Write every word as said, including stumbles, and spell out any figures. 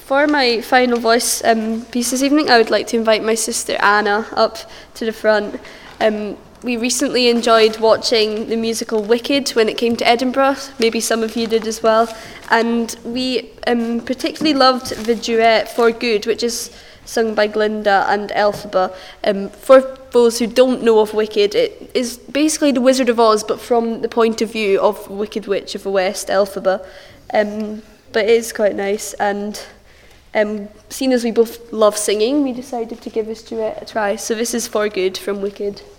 for my final voice um, piece this evening, I would like to invite my sister Anna up to the front. Um, we recently enjoyed watching the musical Wicked when it came to Edinburgh. Maybe some of you did as well. And we um, particularly loved the duet For Good, which is sung by Glinda and Elphaba. Um, for those who don't know of Wicked, it is basically the Wizard of Oz, but from the point of view of Wicked Witch of the West, Elphaba. Um, but it is quite nice, and um, seeing as we both love singing, we decided to give this duet a try. So this is For Good from Wicked.